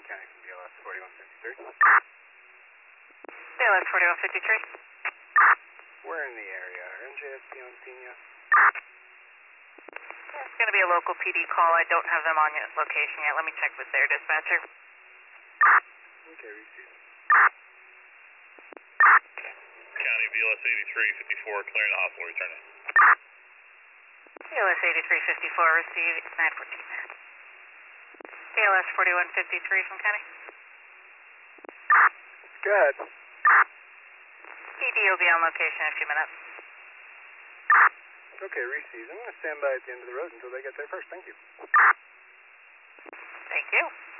County from BLS 4153. BLS 4153. We're in the area. Are NJSP on scene yet? It's going to be a local PD call. I don't have them on location yet. Let me check with their dispatcher. Okay, receive. County BLS 8354, clearing the hospital, returning. BLS 8354, receive 914. BLS 4153 from County. Good. PD will be on location in a few minutes. Okay, receive. I'm going to stand by at the end of the road until they get there first. Thank you. Thank you.